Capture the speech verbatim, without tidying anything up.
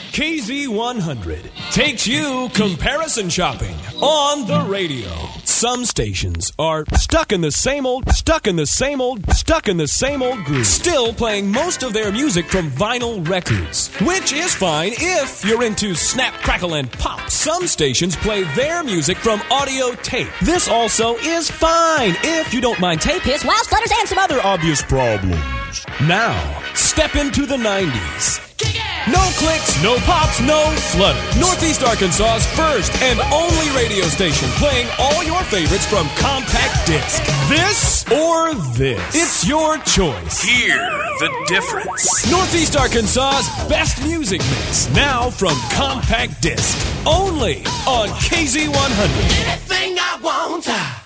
K Z one hundred takes you comparison shopping on the radio. Some stations are stuck in the same old, stuck in the same old, stuck in the same old groove. Still playing most of their music from vinyl records, which is fine if you're into snap, crackle, and pop. Some stations play their music from audio tape. This also is fine if you don't mind tape hiss, wow stutters, and some other obvious problems. Now, step into the nineties. No clicks, no pops, no flutters. Northeast Arkansas's first and only radio station playing all your favorites from compact disc. This or this. It's your choice. Hear the difference. Northeast Arkansas's best music mix. Now from compact disc. Only on K Z one hundred. Anything I want.